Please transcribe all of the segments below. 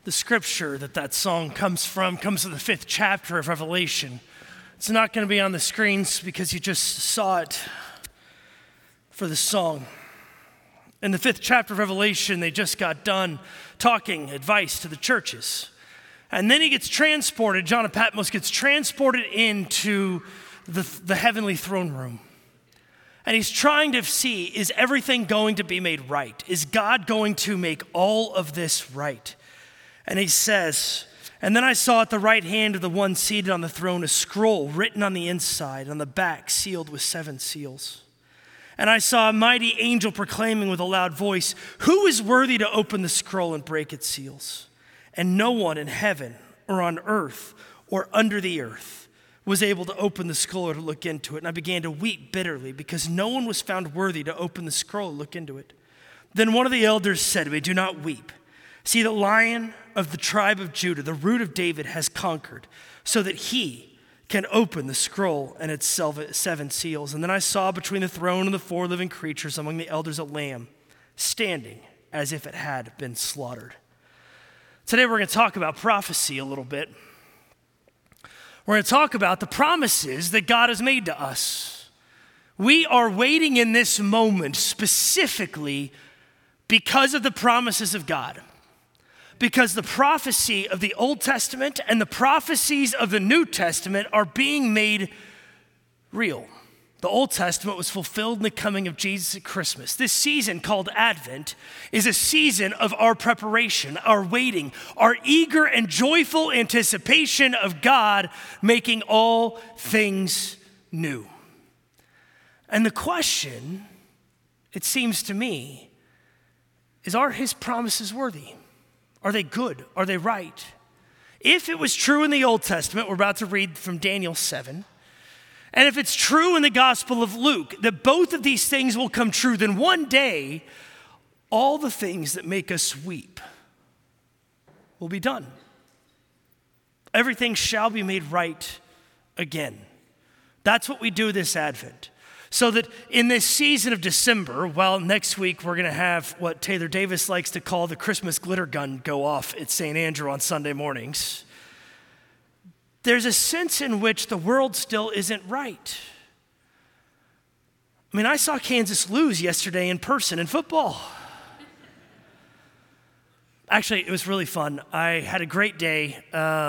The scripture that song comes from comes from the 5th chapter of Revelation. It's not going to be on the screens because you just saw it for the song. In the 5th chapter of Revelation, they just got done talking advice to the churches. And then he gets transported, John of Patmos gets transported into the heavenly throne room. And he's trying to see, is everything going to be made right? Is God going to make all of this right? And he says, and then I saw at the right hand of the one seated on the throne a scroll written on the inside, on the back sealed with 7 seals. And I saw a mighty angel proclaiming with a loud voice, "Who is worthy to open the scroll and break its seals?" And no one in heaven or on earth or under the earth was able to open the scroll or to look into it. And I began to weep bitterly because no one was found worthy to open the scroll and look into it. Then one of the elders said to me, "Do not weep. See, the Lion of the tribe of Judah, the Root of David, has conquered, so that he can open the scroll and its 7 seals." And then I saw between the throne and the 4 living creatures among the elders a lamb standing as if it had been slaughtered. Today we're going to talk about prophecy a little bit. We're going to talk about the promises that God has made to us. We are waiting in this moment specifically because of the promises of God. Because the prophecy of the Old Testament and the prophecies of the New Testament are being made real. The Old Testament was fulfilled in the coming of Jesus at Christmas. This season called Advent is a season of our preparation, our waiting, our eager and joyful anticipation of God making all things new. And the question, it seems to me, is, are his promises worthy? Are they good? Are they right? If it was true in the Old Testament, we're about to read from Daniel 7, and if it's true in the Gospel of Luke that both of these things will come true, then one day, all the things that make us weep will be done. Everything shall be made right again. That's what we do this Advent. So that in this season of December, well, next week we're going to have what Taylor Davis likes to call the Christmas glitter gun go off at St. Andrew on Sunday mornings. There's a sense in which the world still isn't right. I mean, I saw Kansas lose yesterday in person in football. Actually, it was really fun. I had a great day.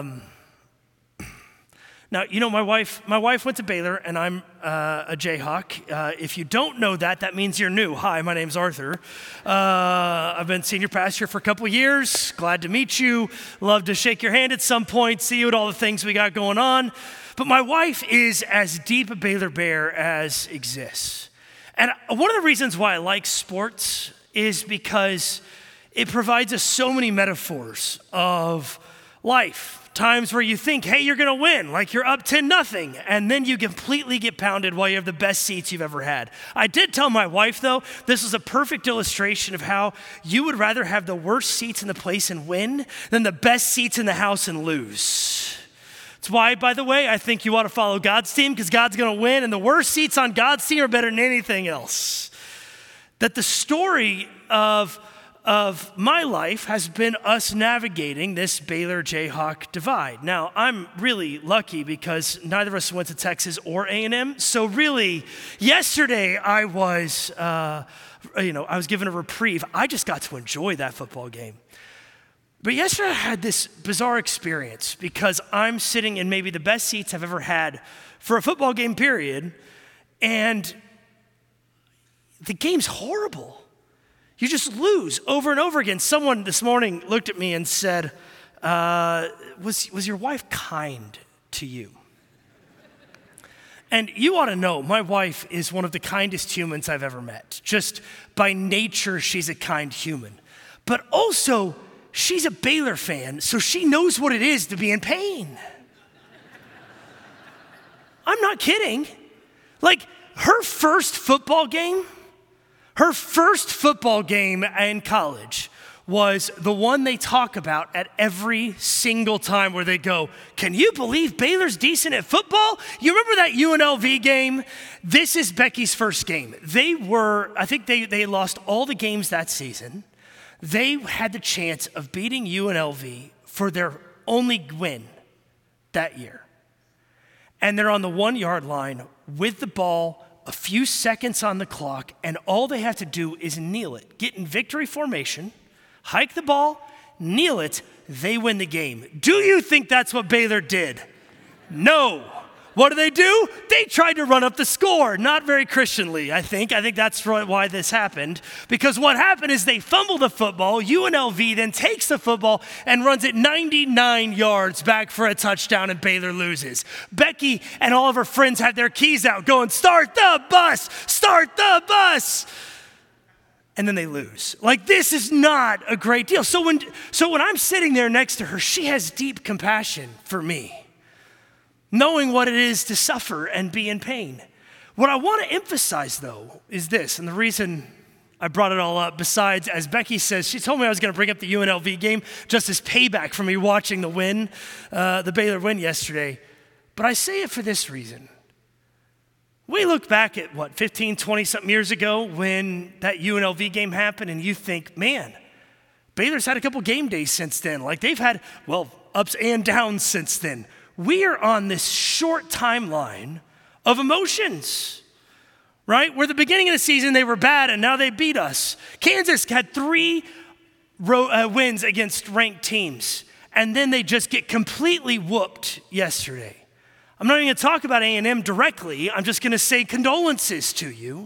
Now, you know, my wife went to Baylor, and I'm a Jayhawk. If you don't know that, that means you're new. Hi, my name's Arthur. I've been senior pastor for a couple years. Glad to meet you. Love to shake your hand at some point, see you at all the things we got going on. But my wife is as deep a Baylor Bear as exists. And one of the reasons why I like sports is because it provides us so many metaphors of life. Times where you think, hey, you're gonna win, like you're up 10-0, and then you completely get pounded while you have the best seats you've ever had. I did tell my wife, though, this is a perfect illustration of how you would rather have the worst seats in the place and win than the best seats in the house and lose. It's why, by the way, I think you ought to follow God's team, because God's gonna win, and the worst seats on God's team are better than anything else. That the story of my life has been us navigating this Baylor Jayhawk divide. Now, I'm really lucky because neither of us went to Texas or A&M. So really, yesterday I was given a reprieve. I just got to enjoy that football game. But yesterday I had this bizarre experience because I'm sitting in maybe the best seats I've ever had for a football game, period. And the game's horrible. You just lose over and over again. Someone this morning looked at me and said, was your wife kind to you? And you ought to know, my wife is one of the kindest humans I've ever met. Just by nature, she's a kind human. But also, she's a Baylor fan, so she knows what it is to be in pain. I'm not kidding. Like, her first football game in college was the one they talk about at every single time where they go, can you believe Baylor's decent at football? You remember that UNLV game? This is Becky's first game. I think they lost all the games that season. They had the chance of beating UNLV for their only win that year. And they're on the 1 yard line with the ball, a few seconds on the clock, and all they have to do is kneel it. Get in victory formation, hike the ball, kneel it, they win the game. Do you think that's what Baylor did? No. What do? They tried to run up the score. Not very Christianly, I think. I think that's why this happened. Because what happened is they fumbled the football. UNLV then takes the football and runs it 99 yards back for a touchdown, and Baylor loses. Becky and all of her friends had their keys out going, "Start the bus! Start the bus!" And then they lose. Like, this is not a great deal. So when I'm sitting there next to her, she has deep compassion for me, knowing what it is to suffer and be in pain. What I want to emphasize, though, is this, and the reason I brought it all up, besides, as Becky says, she told me I was going to bring up the UNLV game just as payback for me watching the Baylor win yesterday. But I say it for this reason. We look back at, 15, 20-something years ago when that UNLV game happened, and you think, man, Baylor's had a couple game days since then. Like, they've had, ups and downs since then. We are on this short timeline of emotions, right? Where the beginning of the season, they were bad, and now they beat us. Kansas had 3 wins against ranked teams, and then they just get completely whooped yesterday. I'm not even going to talk about A&M directly. I'm just going to say condolences to you.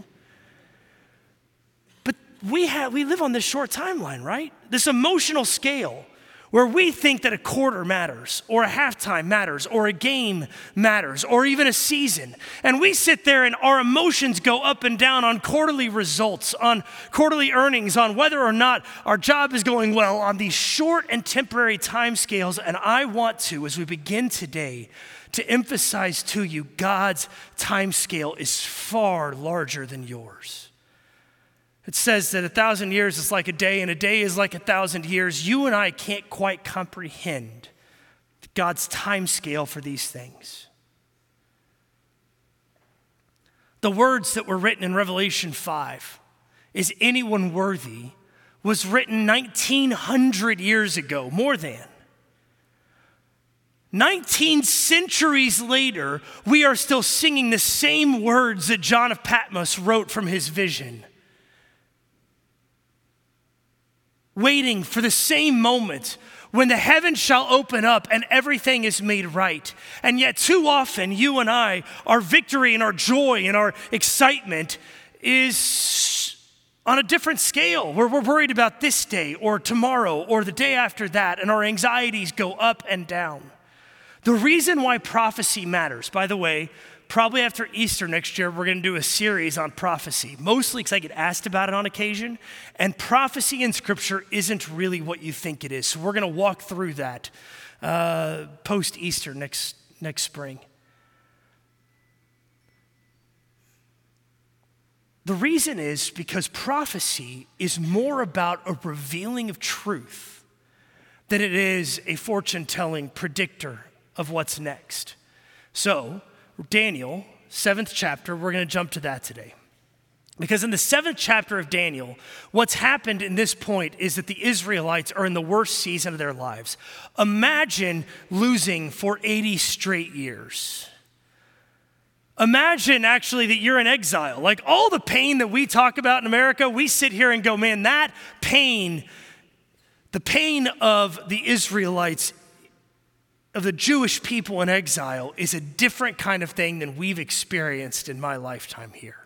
But we live on this short timeline, right? This emotional scale where we think that a quarter matters, or a halftime matters, or a game matters, or even a season. And we sit there and our emotions go up and down on quarterly results, on quarterly earnings, on whether or not our job is going well, on these short and temporary time scales. And I want to, as we begin today, to emphasize to you, God's time scale is far larger than yours. It says that 1,000 years is like a day, and a day is like 1,000 years. You and I can't quite comprehend God's time scale for these things. The words that were written in Revelation 5, "Is anyone worthy?" was written 1,900 years ago, more than. 19 centuries later, we are still singing the same words that John of Patmos wrote from his vision, waiting for the same moment when the heavens shall open up and everything is made right. And yet too often, you and I, our victory and our joy and our excitement is on a different scale, where we're worried about this day or tomorrow or the day after that, and our anxieties go up and down. The reason why prophecy matters, by the way, probably after Easter next year, we're going to do a series on prophecy, mostly because I get asked about it on occasion, and prophecy in Scripture isn't really what you think it is. So we're going to walk through that post-Easter next spring. The reason is because prophecy is more about a revealing of truth than it is a fortune-telling predictor of what's next. So, Daniel, 7th chapter, we're going to jump to that today. Because in the 7th chapter of Daniel, what's happened in this point is that the Israelites are in the worst season of their lives. Imagine losing for 80 straight years. Imagine actually that you're in exile. Like all the pain that we talk about in America, we sit here and go, man, that pain, the pain of the Israelites, of the Jewish people in exile, is a different kind of thing than we've experienced in my lifetime here.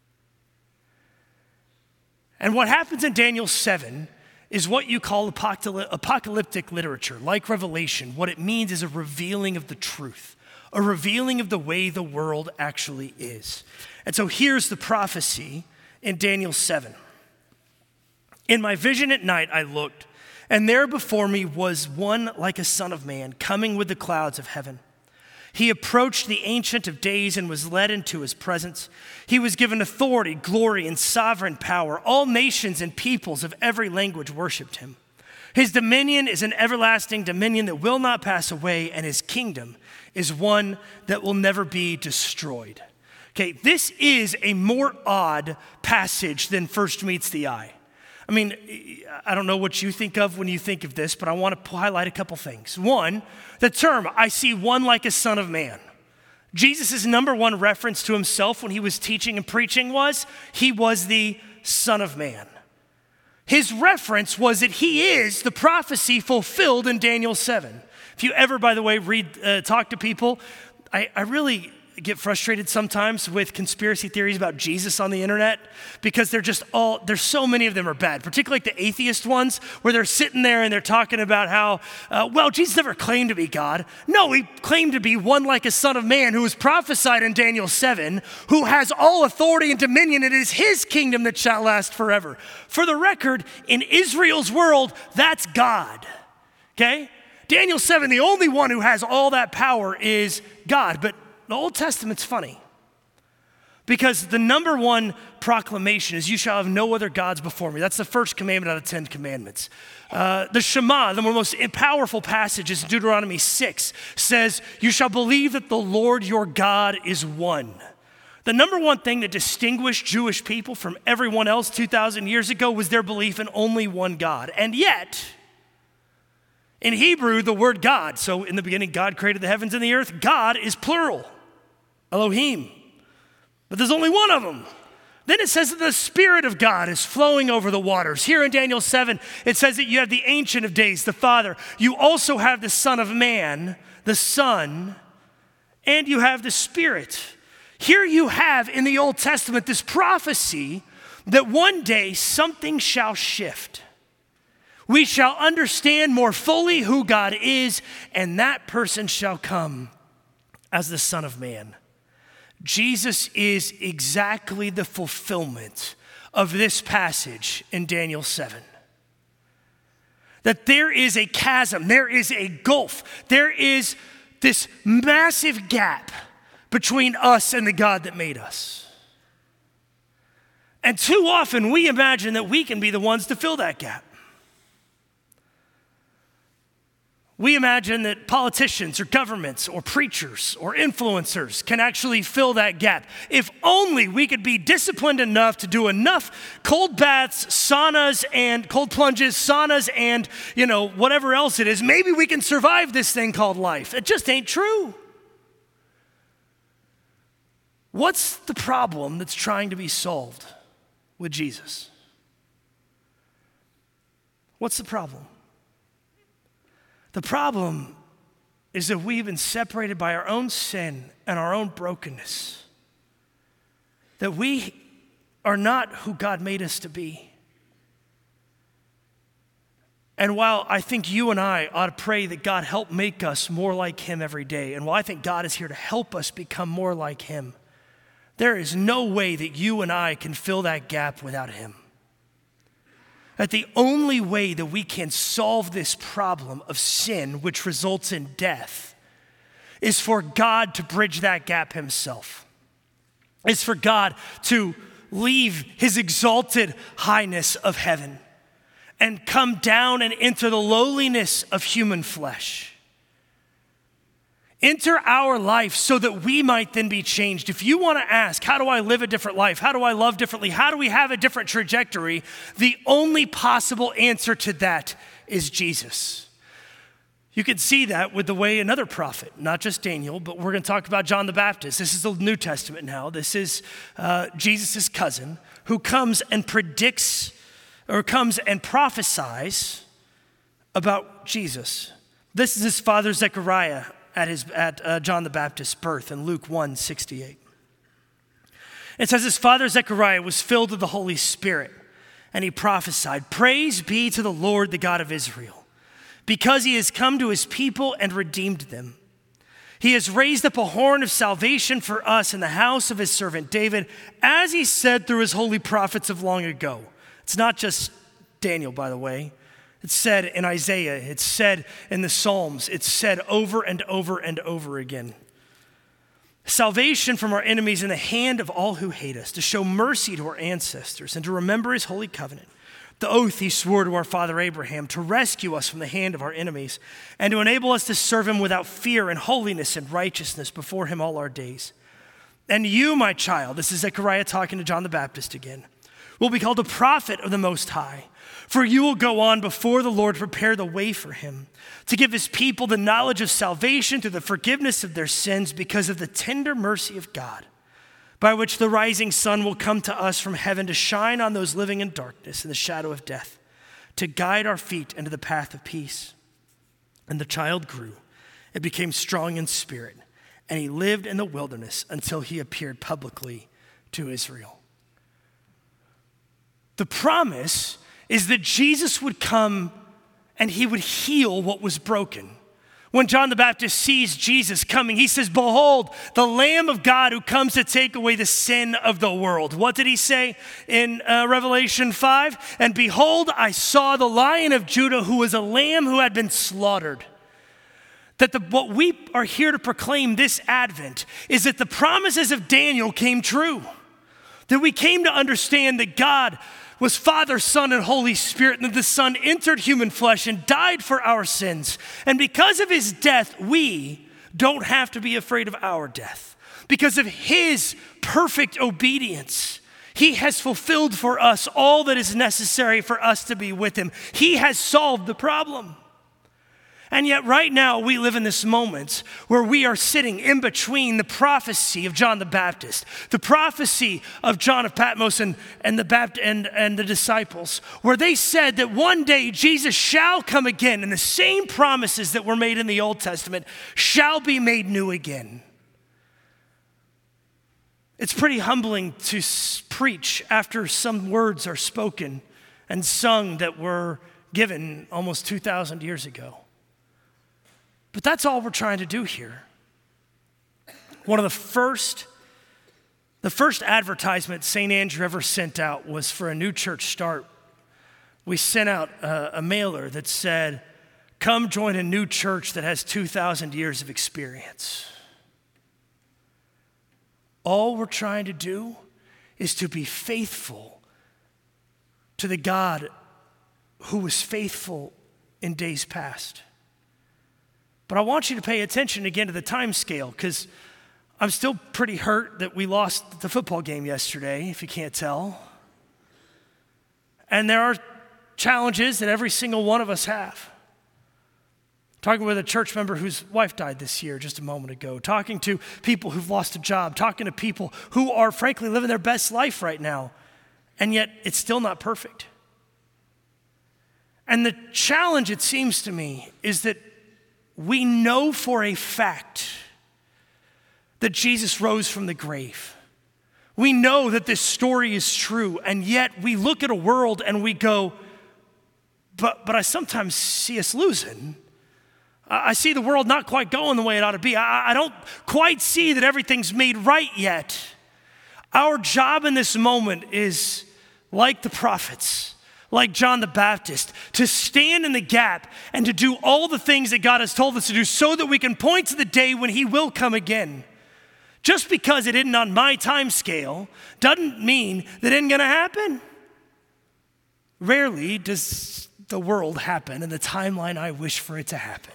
And what happens in Daniel 7 is what you call apocalyptic literature, like Revelation. What it means is a revealing of the truth, a revealing of the way the world actually is. And so here's the prophecy in Daniel 7. In my vision at night I looked, and there before me was one like a son of man, coming with the clouds of heaven. He approached the Ancient of Days and was led into his presence. He was given authority, glory, and sovereign power. All nations and peoples of every language worshiped him. His dominion is an everlasting dominion that will not pass away, and his kingdom is one that will never be destroyed. Okay, this is a more odd passage than first meets the eye. I mean, I don't know what you think of when you think of this, but I want to highlight a couple things. One, the term, I see one like a son of man. Jesus' number one reference to himself when he was teaching and preaching was, he was the Son of Man. His reference was that he is the prophecy fulfilled in Daniel 7. If you ever, by the way, talk to people, I really get frustrated sometimes with conspiracy theories about Jesus on the internet because there's so many of them are bad, particularly like the atheist ones where they're sitting there and they're talking about how, Jesus never claimed to be God. No, he claimed to be one like a son of man who was prophesied in Daniel 7, who has all authority and dominion. It is his kingdom that shall last forever. For the record, in Israel's world, that's God, okay? Daniel 7, the only one who has all that power is God, but the Old Testament's funny because the number one proclamation is you shall have no other gods before me. That's the first commandment out of the 10 commandments. The Shema, the most powerful passage is Deuteronomy 6, says you shall believe that the Lord your God is one. The number one thing that distinguished Jewish people from everyone else 2,000 years ago was their belief in only one God. And yet, in Hebrew, the word God, so in the beginning, God created the heavens and the earth. God is plural, Elohim, but there's only one of them. Then it says that the Spirit of God is flowing over the waters. Here in Daniel 7, it says that you have the Ancient of Days, the Father. You also have the Son of Man, the Son, and you have the Spirit. Here you have in the Old Testament this prophecy that one day something shall shift. We shall understand more fully who God is, and that person shall come as the Son of Man. Jesus is exactly the fulfillment of this passage in Daniel 7. That there is a chasm, there is a gulf, there is this massive gap between us and the God that made us. And too often we imagine that we can be the ones to fill that gap. We imagine that politicians or governments or preachers or influencers can actually fill that gap. If only we could be disciplined enough to do enough cold baths, saunas, and cold plunges, saunas, and whatever else it is, maybe we can survive this thing called life. It just ain't true. What's the problem that's trying to be solved with Jesus? What's the problem? The problem is that we've been separated by our own sin and our own brokenness. That we are not who God made us to be. And while I think you and I ought to pray that God help make us more like him every day, and while I think God is here to help us become more like him, there is no way that you and I can fill that gap without him. That the only way that we can solve this problem of sin, which results in death, is for God to bridge that gap himself. It's for God to leave his exalted highness of heaven and come down and enter the lowliness of human flesh. Enter our life so that we might then be changed. If you want to ask, how do I live a different life? How do I love differently? How do we have a different trajectory? The only possible answer to that is Jesus. You can see that with the way another prophet, not just Daniel, but we're going to talk about John the Baptist. This is the New Testament now. This is Jesus' cousin who comes and predicts or comes and prophesies about Jesus. This is his father Zechariah at John the Baptist's birth in Luke 1:68. It says his father Zechariah was filled with the Holy Spirit and he prophesied, "Praise be to the Lord, the God of Israel, because he has come to his people and redeemed them. He has raised up a horn of salvation for us in the house of his servant David, as he said through his holy prophets of long ago." It's not just Daniel, by the way. It's said in Isaiah, it's said in the Psalms, it's said over and over and over again. Salvation from our enemies in the hand of all who hate us, to show mercy to our ancestors and to remember his holy covenant, the oath he swore to our father Abraham, to rescue us from the hand of our enemies and to enable us to serve him without fear and holiness and righteousness before him all our days. And you, my child, this is Zechariah talking to John the Baptist again, will be called a prophet of the Most High. For you will go on before the Lord, prepare the way for him, to give his people the knowledge of salvation through the forgiveness of their sins because of the tender mercy of God, by which the rising sun will come to us from heaven to shine on those living in darkness and the shadow of death, to guide our feet into the path of peace. And the child grew and became strong in spirit, and he lived in the wilderness until he appeared publicly to Israel. The promise is that Jesus would come and he would heal what was broken. When John the Baptist sees Jesus coming, he says, "Behold, the Lamb of God who comes to take away the sin of the world." What did he say in Revelation 5? "And behold, I saw the Lion of Judah, who was a lamb who had been slaughtered." That what we are here to proclaim this Advent is that the promises of Daniel came true. That we came to understand that God was Father, Son, and Holy Spirit, and that the Son entered human flesh and died for our sins. And because of his death, we don't have to be afraid of our death. Because of his perfect obedience, he has fulfilled for us all that is necessary for us to be with him. He has solved the problem. And yet right now we live in this moment where we are sitting in between the prophecy of John the Baptist, the prophecy of John of Patmos and the disciples, where they said that one day Jesus shall come again and the same promises that were made in the Old Testament shall be made new again. It's pretty humbling to preach after some words are spoken and sung that were given almost 2,000 years ago. But that's all we're trying to do here. One of the first advertisement St. Andrew ever sent out was for a new church start. We sent out a mailer that said, "Come join a new church that has 2,000 years of experience." All we're trying to do is to be faithful to the God who was faithful in days past. But I want you to pay attention again to the time scale, because I'm still pretty hurt that we lost the football game yesterday, if you can't tell. And there are challenges that every single one of us have. Talking with a church member whose wife died this year just a moment ago, talking to people who've lost a job, talking to people who are frankly living their best life right now, and yet it's still not perfect. And the challenge, it seems to me, is that we know for a fact that Jesus rose from the grave. We know that this story is true, and yet we look at a world and we go, but I sometimes see us losing. I see the world not quite going the way it ought to be. I don't quite see that everything's made right yet. Our job in this moment is, like the prophets, like John the Baptist, to stand in the gap and to do all the things that God has told us to do so that we can point to the day when he will come again. Just because it isn't on my time scale doesn't mean that it isn't gonna happen. Rarely does the world happen in the timeline I wish for it to happen.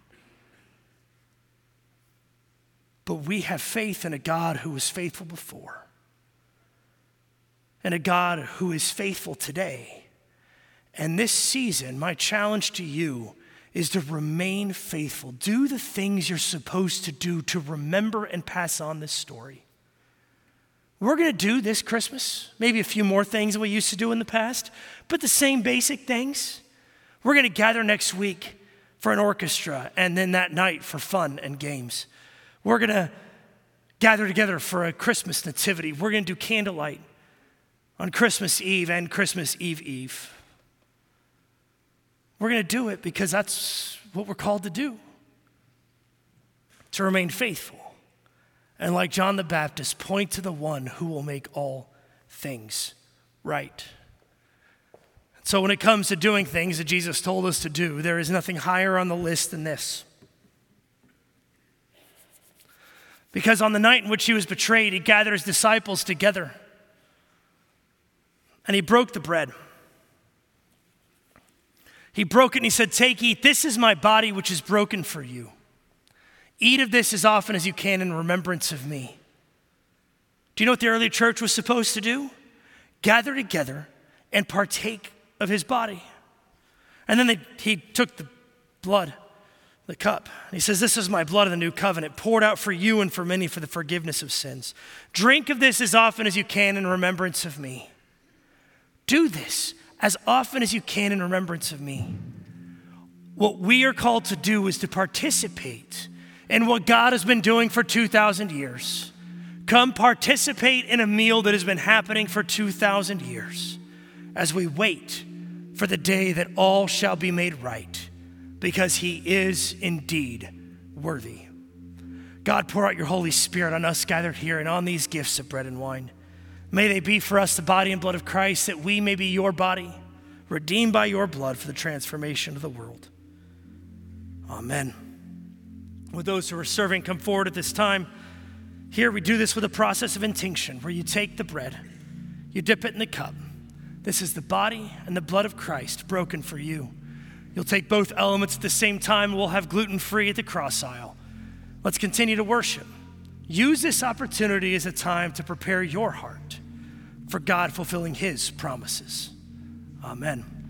But we have faith in a God who was faithful before, and a God who is faithful today. And this season, my challenge to you is to remain faithful. Do the things you're supposed to do to remember and pass on this story. We're going to do this Christmas, maybe a few more things than we used to do in the past, but the same basic things. We're going to gather next week for an orchestra, and then that night for fun and games. We're going to gather together for a Christmas nativity. We're going to do candlelight on Christmas Eve and Christmas Eve. We're going to do it because that's what we're called to do, to remain faithful. And like John the Baptist, point to the one who will make all things right. So when it comes to doing things that Jesus told us to do, there is nothing higher on the list than this. Because on the night in which he was betrayed, he gathered his disciples together and he broke the bread. He broke it and he said, "Take, eat, this is my body which is broken for you. Eat of this as often as you can in remembrance of me." Do you know what the early church was supposed to do? Gather together and partake of his body. And then he took the blood, the cup. And he says, this is my blood of the new covenant, poured out for you and for many for the forgiveness of sins. Drink of this as often as you can in remembrance of me. Do this as often as you can in remembrance of me. What we are called to do is to participate in what God has been doing for 2,000 years. Come participate in a meal that has been happening for 2,000 years as we wait for the day that all shall be made right, because he is indeed worthy. God, pour out your Holy Spirit on us gathered here and on these gifts of bread and wine. May they be for us the body and blood of Christ, that we may be your body, redeemed by your blood for the transformation of the world. Amen. With those who are serving, come forward at this time. Here we do this with a process of intinction, where you take the bread, you dip it in the cup. This is the body and the blood of Christ broken for you. You'll take both elements at the same time. We'll have gluten-free at the cross aisle. Let's continue to worship. Use this opportunity as a time to prepare your heart for God fulfilling his promises. Amen.